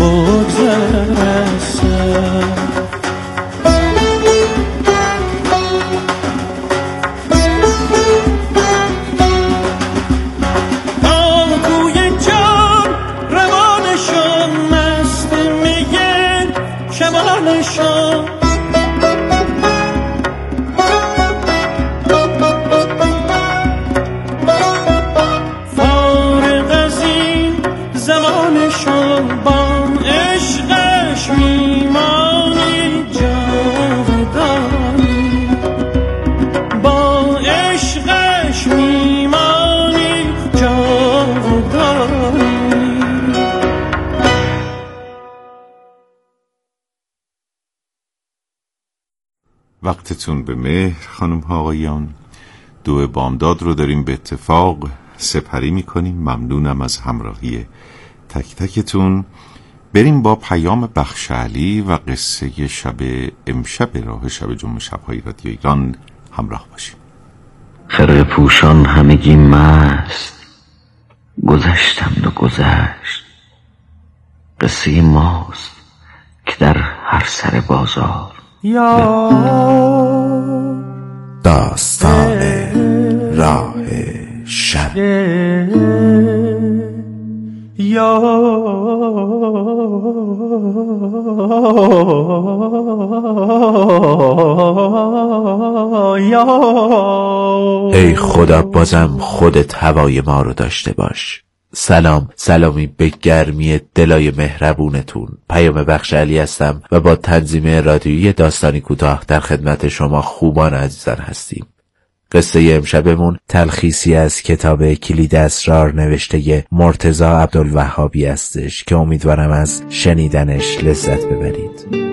بگذرستم. وقتتون به مهر خانم ها آقایان. 2 بامداد رو داریم به اتفاق سپری میکنیم. ممنونم از همراهی تک تکتون. بریم با پیام بخشعلی و قصه شب امشب راه شب جمعه شب‌های رادیو ایران همراه باشیم. خرقه پوشان همگی مست، گذشتند و گذشت. قصه ماست که در هر سر بازار داستان راه شب. ای خدا بازم خودت هوای ما رو داشته باش. سلامی به گرمی دلای مهربونتون. پیام بخشعلی هستم و با تنظیم رادیویی داستانی کوتاه در خدمت شما خوبان عزیزان هستیم. قصه امشبمون تلخیصی از کتاب کلید اسرار نوشته مرتضی عبدالوهابی هستش که امیدوارم از شنیدنش لذت ببرید.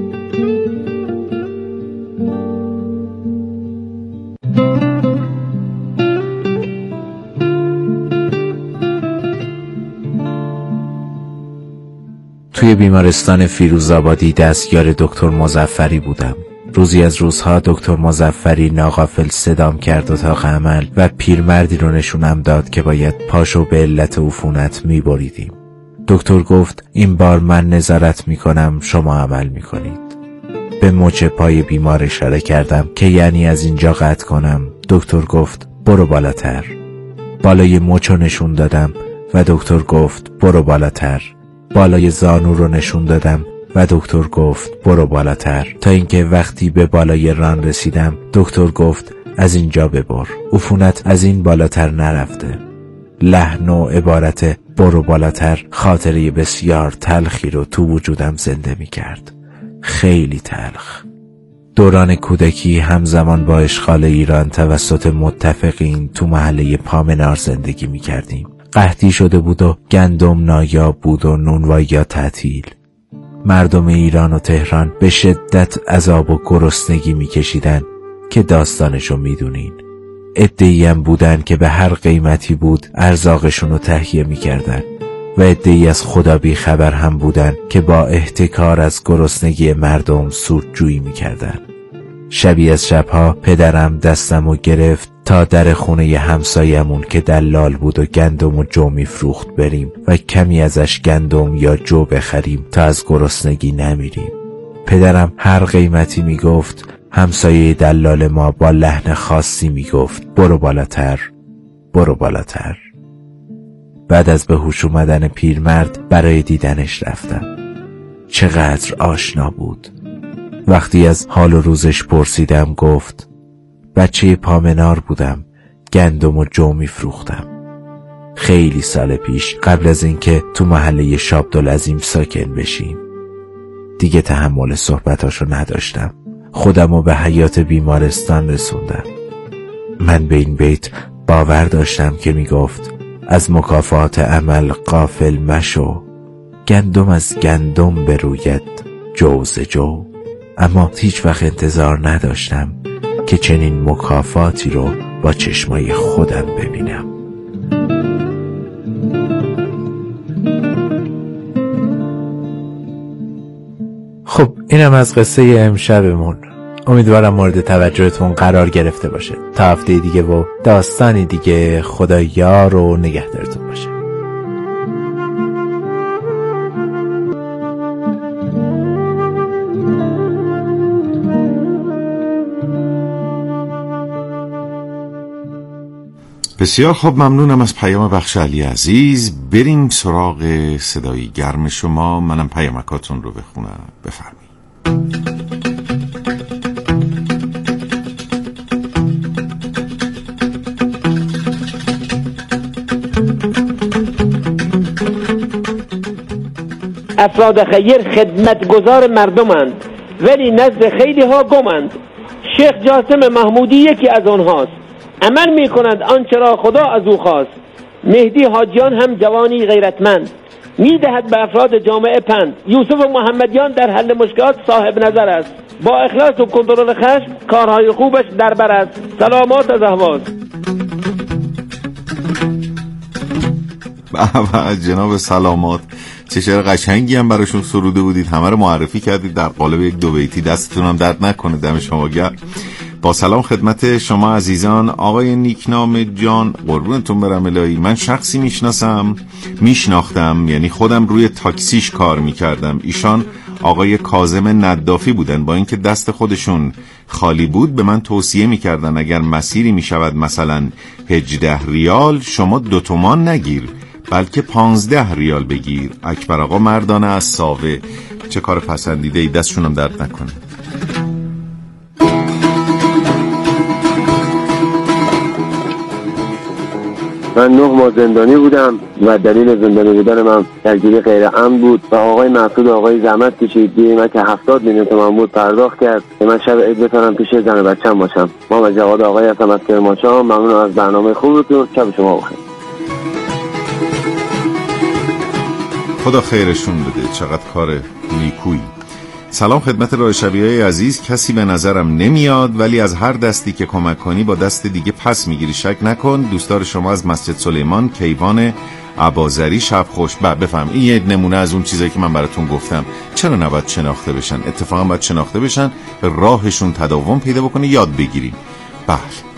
توی بیمارستان فیروزآبادی دستیار دکتر مظفری بودم. روزی از روزها دکتر مظفری ناغافل صدام کرد اتاق عمل و پیرمردی رو نشونم داد که باید پاشو به علت عفونت میبریدیم. دکتر گفت این بار من نظارت میکنم، شما عمل میکنید. به مچ پای بیمار اشاره کردم که یعنی از اینجا قطع کنم. دکتر گفت برو بالاتر. بالای مچ رو نشون دادم و دکتر گفت برو بالاتر. بالای زانو رو نشون دادم و دکتر گفت برو بالاتر، تا اینکه وقتی به بالای ران رسیدم دکتر گفت از اینجا ببر، عفونت از این بالاتر نرفته. لحن و عبارت برو بالاتر خاطره بسیار تلخی رو تو وجودم زنده می کرد. خیلی تلخ. دوران کودکی همزمان با اشغال ایران توسط متفقین تو محله پامنار زندگی می کردیم. قحطی شده بود و گندم نایاب بود و نونوایی تعطیل. مردم ایران و تهران به شدت عذاب و گرسنگی میکشیدن که داستانشو میدونین. عده‌ای هم بودن که به هر قیمتی بود ارزاقشونو تهیه میکردن و عده‌ای از خدا بی خبر هم بودن که با احتکار از گرسنگی مردم سودجویی میکردن. شبی از شبها پدرم دستمو گرفت تا در خونه همسایمون که دلال بود و گندم و جو میفروخت بریم و کمی ازش گندم یا جو بخریم تا از گرسنگی نمیریم. پدرم هر قیمتی میگفت. همسایه دلال ما با لحن خاصی میگفت برو بالاتر، برو بالاتر. بعد از به هوش اومدن پیرمرد برای دیدنش رفتم. چقدر آشنا بود. وقتی از حال و روزش پرسیدم گفت بچه پامنار بودم، گندم و جو میفروختم. خیلی سال پیش قبل از اینکه تو محله شابدالعظیم ساکن بشیم. دیگه تحمل صحبتاشو نداشتم. خودمو به حیاط بیمارستان رسوندم. من به این بیت باور داشتم که میگفت از مکافات عمل غافل مشو، گندم از گندم بروید جو ز جو. اما هیچ وقت انتظار نداشتم که چنین مکافاتی رو با چشمای خودم ببینم. خب اینم از قصه امشبمون. امیدوارم مورد توجهتون قرار گرفته باشه. تا هفته دیگه و داستانی دیگه. خدا یار و نگهدارتون باشه. بسیار خوب، ممنونم از پیام بخش علی عزیز. بریم سراغ صدایی گرم شما. منم پیامکاتون رو بخونم. بفرمایید. افراد خیر خدمتگزار مردمند ولی نزد خیلی ها گمند. شیخ جاسم محمودی یکی از آنهاست. عمل می کند آنچه را خدا از او خواست. مهدی حاجیان هم جوانی غیرتمند، می دهد به افراد جامعه پند. یوسف محمدیان در حل مشکلات صاحب نظر است. با اخلاص و کنترل خشم کارهای خوبش در بر است. سلامات از اهواز. جناب سلامات، چه شعر قشنگی هم براشون سروده بودید. همه رو معرفی کردید در قالب یک دو بیتی. دستتون هم درد نکنه. دم شما گرم. با سلام خدمت شما عزیزان. آقای نیکنام جان، قربونتون برم الهی. من شخصی میشناختم، یعنی خودم روی تاکسیش کار میکردم. ایشان آقای کاظم ندافی بودن. با اینکه دست خودشون خالی بود به من توصیه میکردن اگر مسیری میشود مثلا 18 ریال، شما 2 تومان نگیر بلکه 15 ریال بگیر. اکبر آقا مردانه از ساوه. چه کار پسندیده ای، دستشونم درد نکنه. من 9 ماه زندانی بودم و دلیل زندانی بودن من درگیری غیر امن بود و آقای مسعود آقای زحمت کشید. دیگه که 70 میلیون تومان بود پرداخت کرد که من شب عید بتونم پیش زن و بچه‌م باشم. ما جواد آقای هستم از کرمانشاه. ممنونم از برنامه خوبتون. شب شما بخیر. خدا خیرشون بده. چقدر کار نیکویی. سلام خدمت راه شبیه‌های عزیز. کسی به نظرم نمیاد ولی از هر دستی که کمک کنی با دست دیگه پس میگیری. شک نکن. دوستدار شما از مسجد سلیمان، کیوان عبازری. شب خوش. بفهم این یه نمونه از اون چیزایی که من براتون گفتم. چرا نباید شناخته بشن؟ اتفاقا باید شناخته بشن، راهشون تداوم پیدا بکنه، یاد بگیریم. بله.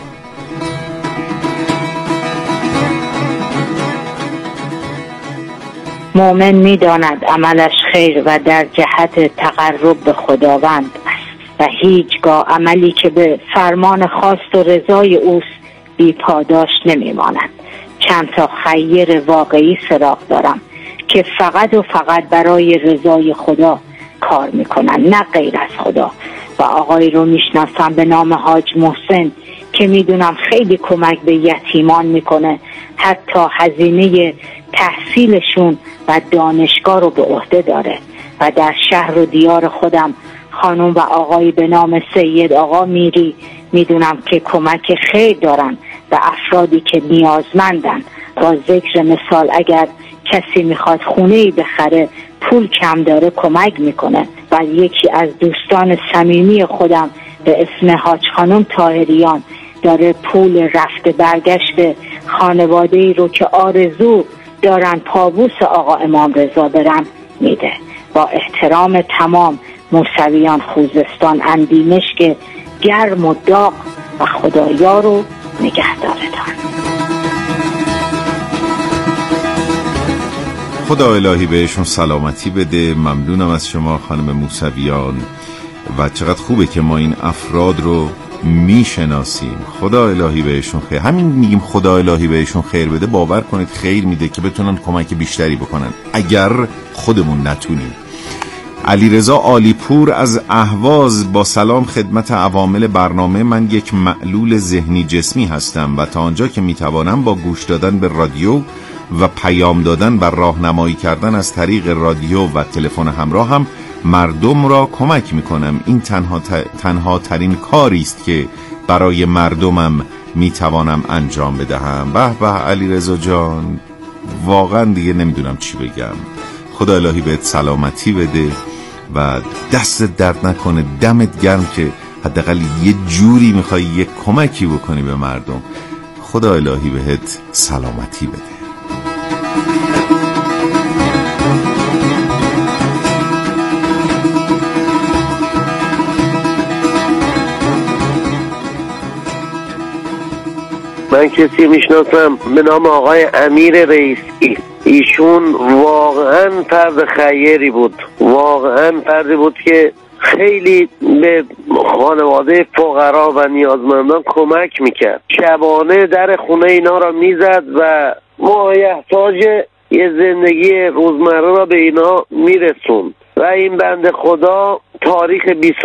مؤمن می‌داند عملش خیر و در جهت تقرب به خداوند است و هیچگاه عملی که به فرمان خواست و رضای اوست بی پاداش نمی‌ماند. چند تا خیر واقعی سراغ دارم که فقط و فقط برای رضای خدا کار می‌کنن، نه غیر از خدا. و آقای رو میشناسم به نام حاج محسن که میدونم خیلی کمک به یتیمان میکنه، حتی هزینه تحصیلشون و دانشگاه رو به عهده داره. و در شهر و دیار خودم خانم و آقای به نام سید آقا میری میدونم که کمک خیر دارن به افرادی که نیازمندن. با ذکر مثال اگر کسی میخواد خونه‌ای بخره، پول کم داره، کمک میکنه. و یکی از دوستان صمیمی خودم به اسم حاج خانم طاهریان داره پول رفته برگشت به خانواده‌ای رو که آرزو دارن پابوس آقا امام رضا برن میده. با احترام تمام، موسویان خوزستان اندیمشک گرم و داغ و خدایا رو نگهدارتان. خدا الهی بهشون سلامتی بده. ممنونم از شما خانم موسویان. و چقدر خوبه که ما این افراد رو میشناسیم. خدا الهی بهشون خیر. همین میگیم خدا الهی بهشون خیر بده، باور کنید خیر میده که بتونن کمک بیشتری بکنن اگر خودمون نتونیم. علیرضا عالیپور از اهواز با سلام خدمت عوامل برنامه. من یک معلول ذهنی جسمی هستم و تا آنجا که میتوانم با گوش دادن به رادیو و پیام دادن و راهنمایی کردن از طریق رادیو و تلفن همراه هم مردم را کمک میکنم. این تنها ترین کاری است که برای مردمم میتوانم انجام بدهم. به به علیرضا جان، واقعا دیگه نمیدونم چی بگم. خدا الهی بهت سلامتی بده و دست درد نکنه. دمت گرم که حداقل یه جوری میخوای یه کمکی بکنی به مردم. خدا الهی بهت سلامتی بده. من کسی میشناسم به نام آقای امیر رئیسی. ایشون واقعا فرد خیری بود، واقعا فردی بود که خیلی به خانواده فقرا و نیازمندان کمک میکرد. شبانه در خونه اینا را میزد و مایحتاج یه زندگی روزمره را به اینا میرسوند و این بنده خدا تاریخ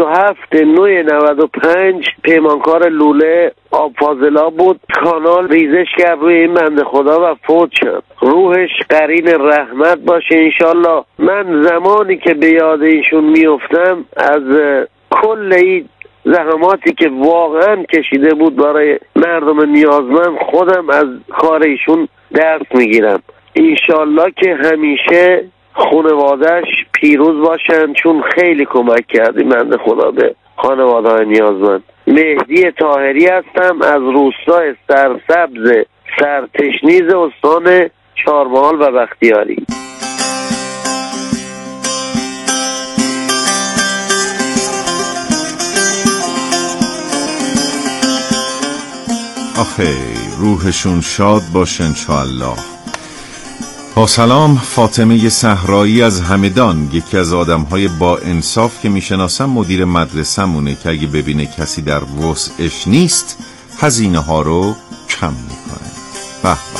27/9/95 پیمانکار لوله آب فاضلا بود. کانال ریزش کرد روی این بنده خدا و فوت شد. روحش قرین رحمت باشه انشالله. من زمانی که به یاد ایشون میفتم از کل این زحماتی که واقعا کشیده بود برای مردم نیازمند خودم از کار ایشون درس میگیرم. انشالله که همیشه خانواده‌اش پیروز باشن، چون خیلی کمک کردی بنده خدا به خانواده نیازمند. مهدی طاهری هستم از روستای سرسبز سرتشنیز استان چهارمحال و بختیاری. آخه روحشون شاد باشه انشاءالله. با سلام، فاطمه صحرایی از همدان، یکی از آدم‌های با انصاف که میشناسم. مدیر مدرسه‌مونه که اگه ببینه کسی در وسعش نیست هزینه ها رو کم میکنه. به به.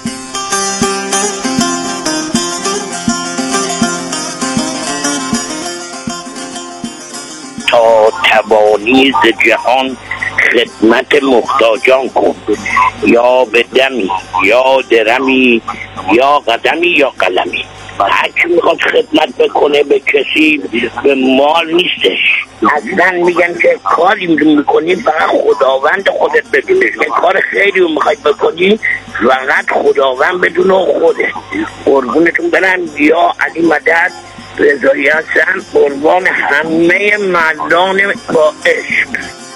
تا توانی ز جهان خدمت محتاجان کن، یا به دمی یا درمی یا قدمی یا قلمی. هر کی میخواد خدمت بکنه به کسی به مال نیستش. اصلا میگن که کاری میکنی فقط خداوند خودت بدونش. کار خیلی رو میخوای بکنی فقط خداوند بدونه خوده. قربونتون برم. یا علی مدد رضایی هستن، قربان همه مردان با عشق.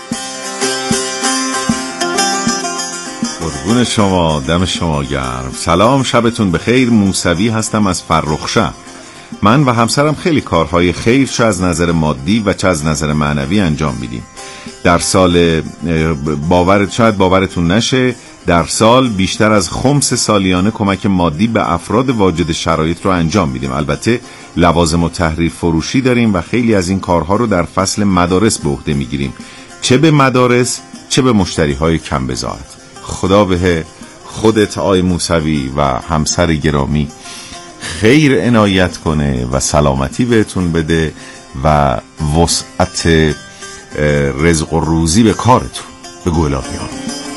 قربون شما، دم شما گرم. سلام، شبتون بخیر. موسوی هستم از فرخشهر. من و همسرم خیلی کارهای خیر چه از نظر مادی و چه از نظر معنوی انجام میدیم. در سال شاید باورتون نشه، در سال بیشتر از خمس سالیانه کمک مادی به افراد واجد شرایط رو انجام میدیم. البته لوازم و تحریر فروشی داریم و خیلی از این کارها رو در فصل مدارس به عهده میگیریم، چه به مدارس چه به مشتریهای کم بضاعت. خدا به خودت آی موسوی و همسر گرامی خیر عنایت کنه و سلامتی بهتون بده و وسعت رزق و روزی به کارتون. به گلاهیان.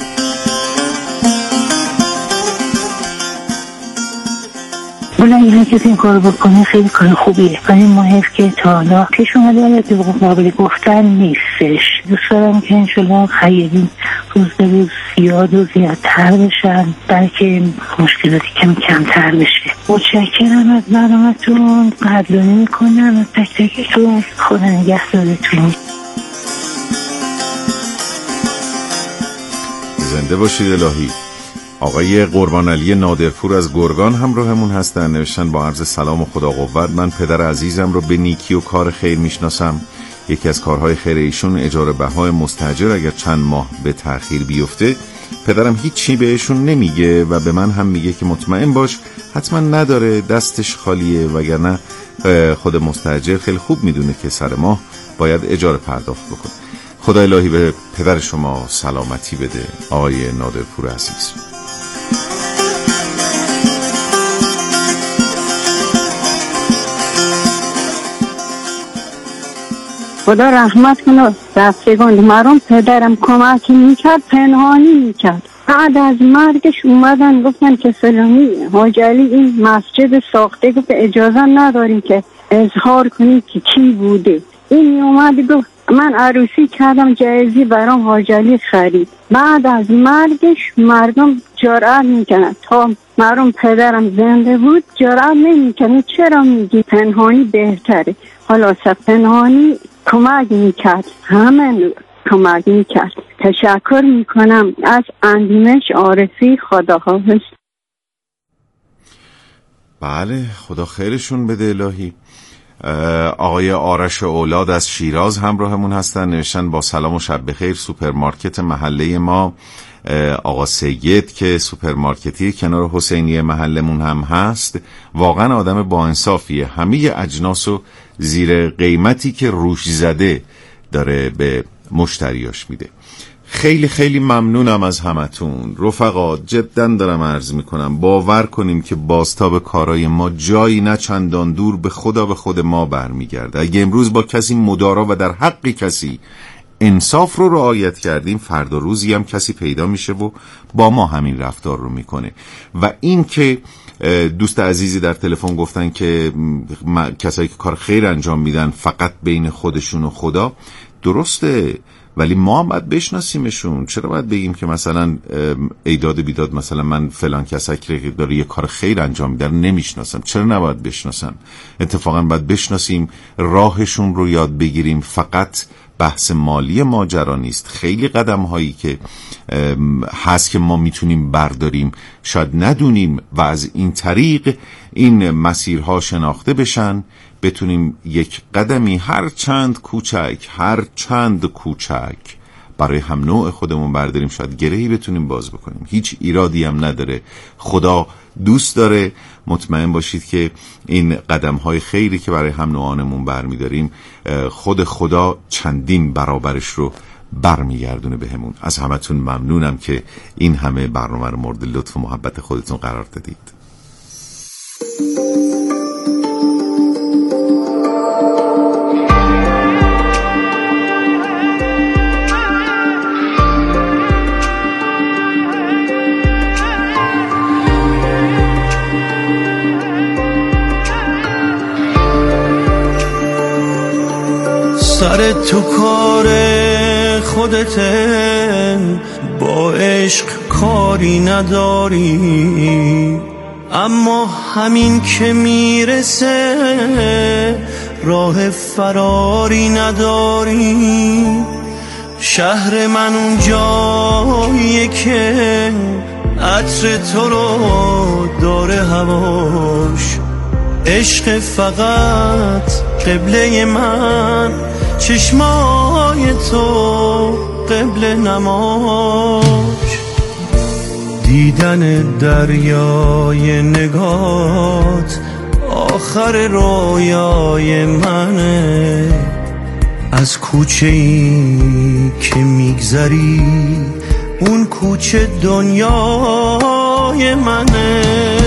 بلایی هر کسی این کار بکنه خیلی کار خوبیه، ولی ما که تا حالا پیش اومده ولی قابل گفتن نیستش. دوست دارم که انشالله خیلی روز به روز زیاد و زیادتر بشن، بلکه مشکلاتی کمتر بشه. متشکرم از برنامه‌تون، قدردانی میکنم از تک تکتون. خدا نگهدارتون. زنده باشید الهی. آقای قربان علی نادرپور از گرگان همراهمون هستن. نوشتن با عرض سلام و خدا قوت، من پدر عزیزم رو به نیکی و کار خیر میشناسم. یکی از کارهای خیر ایشون اجاره بهای مستاجر اگر چند ماه به تأخیر بیفته پدرم هیچی بهشون نمیگه و به من هم میگه که مطمئن باش حتما نداره، دستش خالیه، وگرنه خود مستاجر خیلی خوب میدونه که سر ماه باید اجاره پرداخت بکنه. خدا الهی به پدر شما سلامتی بده آقای نادرپور عزیز. خدا رحمت کنه رفتگان مرام. پدرم کمک میکرد، پنهانی میکرد. بعد از مرگش اومدن گفتن که فلانی حاج علی این مسجد ساخته، گفت اجازه نداریم که اظهار کنیم که کی بوده. این اومد گفت من عروسی کردم، جایزی برام حاج علی خرید. بعد از مرگش مردم جرأت میکنن، تا مرام پدرم زنده بود جرأت نمیکنه. چرا میگی پنهانی بهتره؟ حالا پنهانی کمک میکرد، همه کمک میکرد. تشکر میکنم از اندیمش عارفی. خداحافظ. بله، خدا خیرشون بده الهی. آقای آرش اولاد از شیراز همراهمون هستن. نوشتن با سلام و شب بخیر، سوپرمارکت محله ما آقا سید که سوپرمارکتی کنار حسینیه محلمون هم هست، واقعا آدم با انصافیه. همه اجناس و زیر قیمتی که روش زده داره به مشتریاش میده. خیلی خیلی ممنونم از همتون رفقا، جدا دارم عرض میکنم. باور کنیم که بازتاب کارای ما جایی نه چندان دور به خود ما برمیگرده. اگه امروز با کسی مدارا و در حق کسی انصاف رو رعایت کردیم، فردا روزی هم کسی پیدا میشه و با ما همین رفتار رو میکنه. و این که دوست عزیزی در تلفن گفتن که کسایی که کار خیر انجام میدن فقط بین خودشون و خدا، درسته، ولی ما هم باید بشناسیمشون. چرا باید بگیم که مثلا ایداد بیداد مثلا من فلان کسی که داره یه کار خیر انجام میده نمیشناسم؟ چرا نباید بشناسم؟ اتفاقا باید بشناسیم، راهشون رو یاد بگیریم. فقط بحث مالی ماجرا نیست. خیلی قدم هایی که هست که ما میتونیم برداریم، شاید ندونیم، و از این طریق این مسیرها شناخته بشن، بتونیم یک قدمی هر چند کوچک برای هم نوع خودمون برداریم. شاید گرهی بتونیم باز بکنیم. هیچ ایرادی هم نداره. خدا دوست داره. مطمئن باشید که این قدم‌های خیری که برای هم نوعانمون برمیداریم، خود خدا چندین برابرش رو برمیگردونه بهمون. از همتون ممنونم که این همه برنامه رو مورد لطف و محبت خودتون قرار دادید. سر تو کار خودته، با عشق کاری نداری، اما همین که میرسه راه فراری نداری. شهر من اون جاییه که عطر تو رو داره هواش، عشق فقط قبله من، چشمای تو قبله نماش. دیدن دریای نگات آخر رویای منه، از کوچه‌ای که میگذری اون کوچه دنیای منه.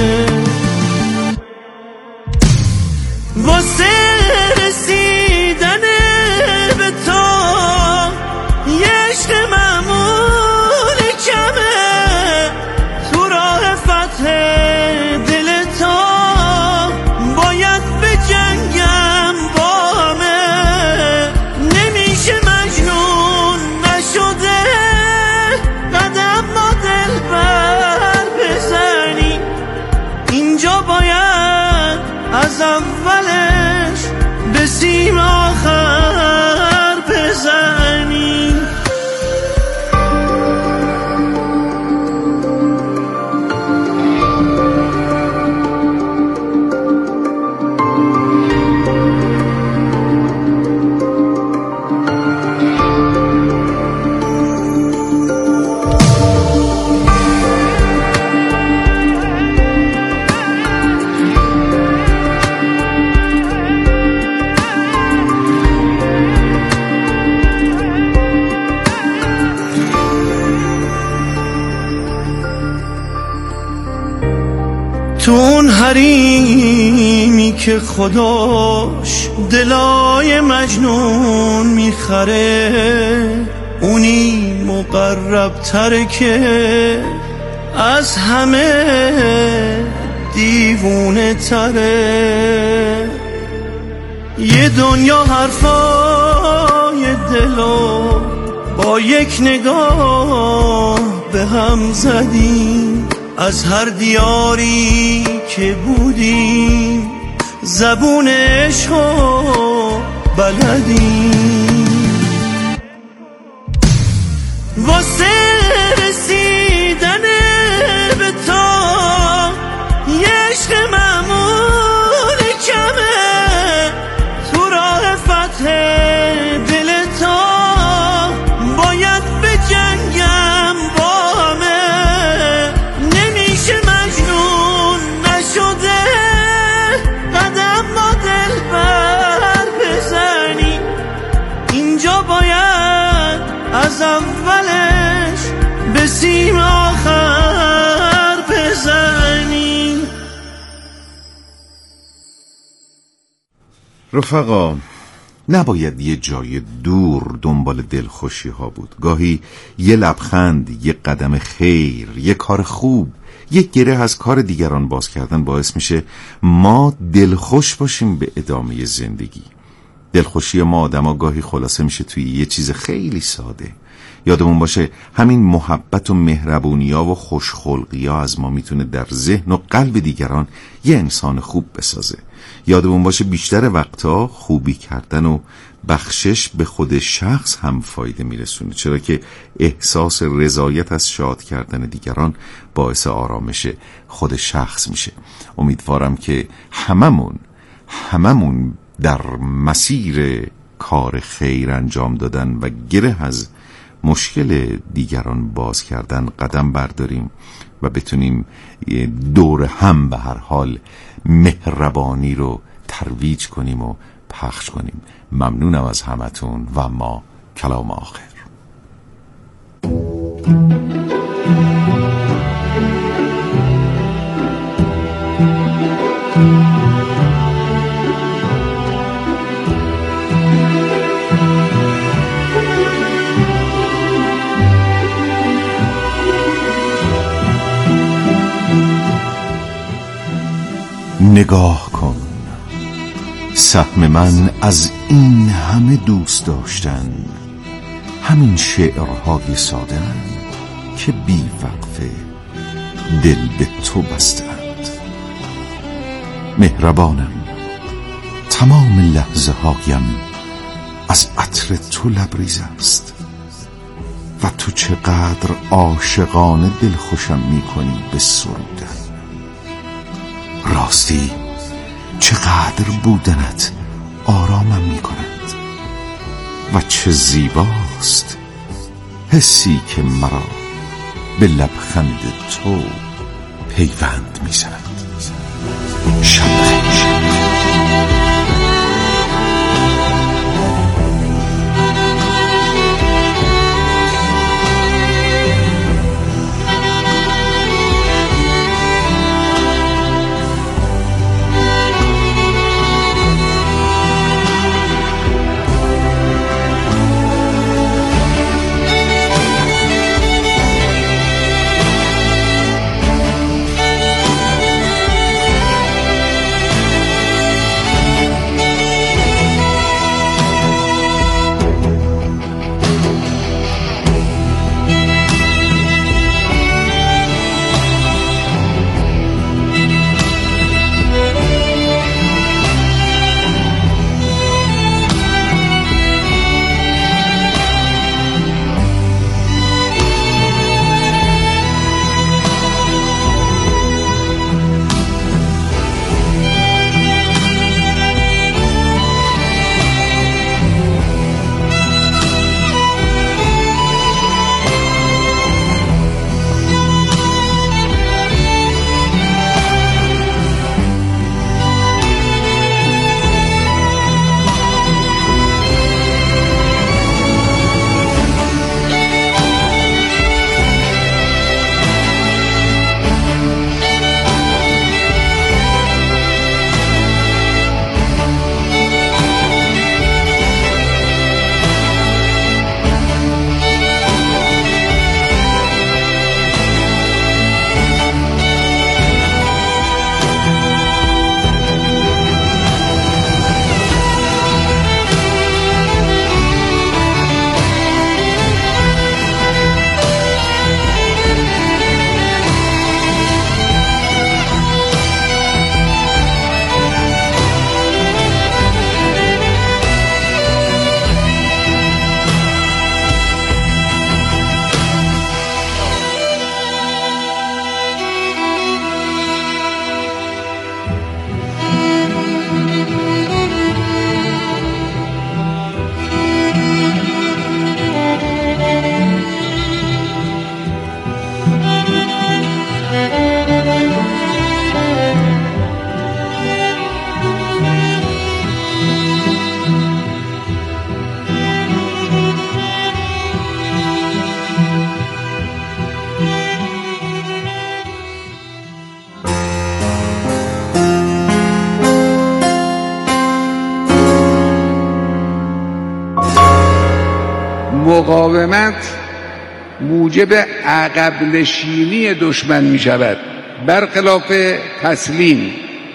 واسه رسیدن به تو یه عشق معمول کمه، تو راه فتح دل تو باید به جنگم با همه. نمیشه مجنون نشده قدم ما دل بر بزنی، اینجا باید از اولش به سیم آخر بزنی. تو اون حریمی که خداش دلای مجنون میخره، اونی مقرب تره که از همه دیوونه تره. یه دنیا حرفای دلو با یک نگاه به هم زدیم، از هر دیاری که بودیم زبون عشقو بلدیم. واسه رسیدن به تو یه عشق معمول کمه، تو راه فتح دل تو باید به جنگم با رفقا، نباید یه جای دور دنبال دلخوشی ها بود. گاهی یه لبخند، یه قدم خیر، یه کار خوب، یه گره از کار دیگران باز کردن باعث میشه ما دلخوش باشیم به ادامه زندگی. دلخوشی ما آدما گاهی خلاصه میشه توی یه چیز خیلی ساده. یادمون باشه همین محبت و مهربونی‌ها و خوشخلقی‌ها از ما میتونه در ذهن و قلب دیگران یه انسان خوب بسازه. یادمون باشه بیشتر وقتا خوبی کردن و بخشش به خود شخص هم فایده میرسونه، چرا که احساس رضایت از شاد کردن دیگران باعث آرامش خود شخص میشه. امیدوارم که هممون در مسیر کار خیر انجام دادن و گره از مشکل دیگران باز کردن قدم برداریم و بتونیم دور هم به هر حال مهربانی رو ترویج کنیم و پخش کنیم. ممنونم از همتون و ما کلام آخر. نگاه کن، سهم من از این همه دوست داشتن همین شعرهای ساده که بی وقفه دل به تو بستند. مهربانم، تمام لحظه هایم از عطر تو لبریز است و تو چقدر عاشقانه دلخوشم میکنی به سرودن. راستی چقدر بودنت آرامم می کند و چه زیباست حسی که مرا به لبخند تو پیوند می زند. شب خیر. مقاومت موجب عقب نشینی دشمن می شود، برخلاف تسلیم.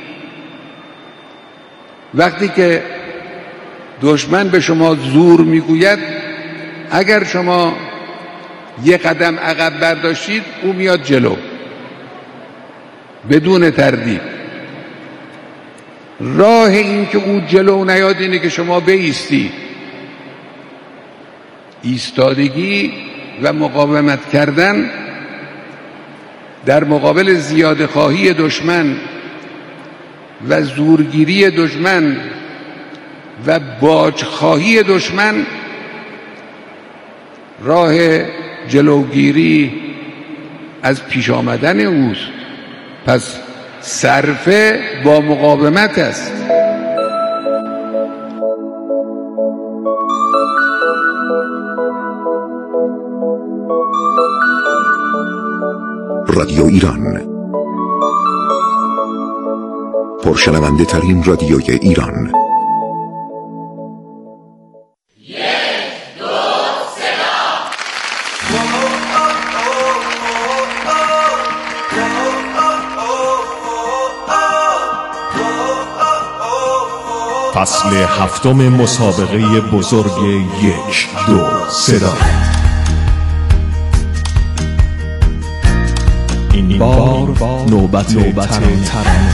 وقتی که دشمن به شما زور میگوید، اگر شما یک قدم عقب برداشتید او میاد جلو بدون تردید. راه این که او جلو نیاد اینه که شما بایستی. ایستادگی و مقاومت کردن در مقابل زیاده خواهی دشمن و زورگیری دشمن و باج خواهی دشمن راه جلوگیری از پیش آمدن اوست. پس صرفه با مقاومت است. رادیو ایران، پرشنونده ترین رادیوی ایران. فصل هفتم مسابقه بزرگ 1 2 صدا. این بار نوبت ترانه.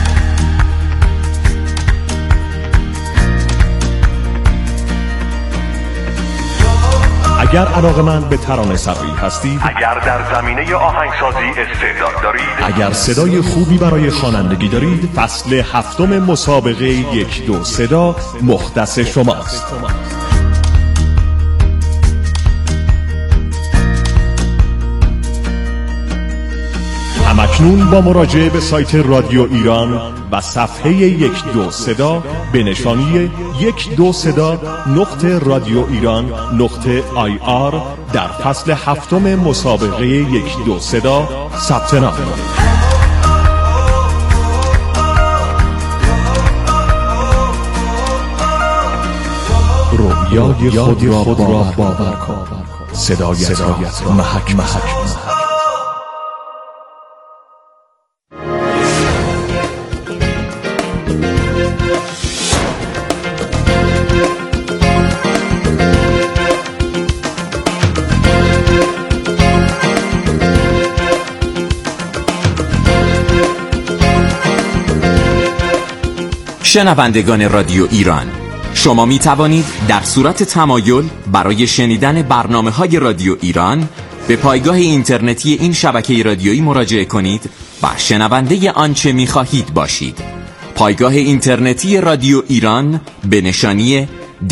اگر علاقه‌مند به ترانه سرایی هستید، اگر در زمینه آهنگسازی استعداد دارید، اگر صدای خوبی برای خوانندگی دارید، فصل هفتم مسابقه 1 2 صدا مختص شماست. همکنون با مراجعه به سایت رادیو ایران و صفحه 1 2 صدا به نشانی 1 2 صدا نقطه رادیو ایران نقطه IR در فصل هفتم مسابقه 1 2 صدا ثبت نام کنید. رویای خود را باور کن، صدایت را محک. شنوندگان رادیو ایران، شما می توانید در صورت تمایل برای شنیدن برنامه‌های رادیو ایران به پایگاه اینترنتی این شبکه رادیویی مراجعه کنید و شنونده آنچه می خواهید باشید. پایگاه اینترنتی رادیو ایران به نشانی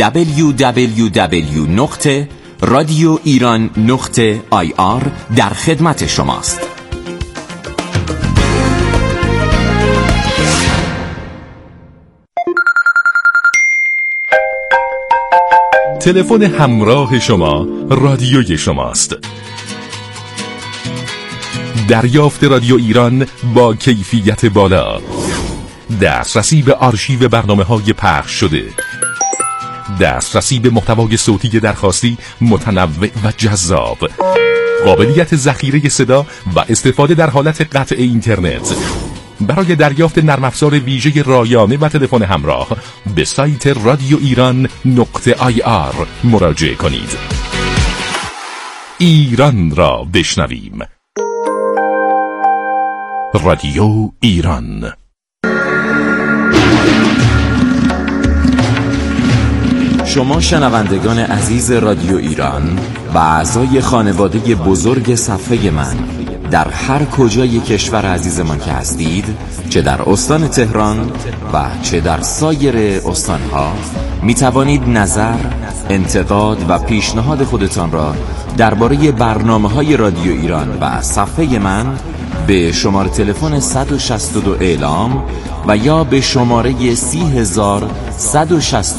www.radioiran.ir در خدمت شماست. تلفن همراه شما رادیوی شماست. دریافت رادیو ایران با کیفیت بالا، دسترسی به آرشیو برنامه‌های پخش شده، دسترسی به محتوای صوتی درخواستی متنوع و جذاب، قابلیت ذخیره صدا و استفاده در حالت قطع اینترنت. برای دریافت نرم افزار ویژه رایانه و تلفن همراه به سایت رادیو ایران نقطه IR مراجعه کنید. ایران را بشنویم. رادیو ایران. شما شنوندگان عزیز رادیو ایران و اعضای خانواده بزرگ صفحه من در هر کجای کشور عزیزمان که هستید، چه در استان تهران و چه در سایر استانها، می توانید نظر، انتقاد و پیشنهاد خودتان را درباره برنامه‌های رادیو ایران و صفحه من به شماره تلفن 162 اعلام و یا به شماره 30160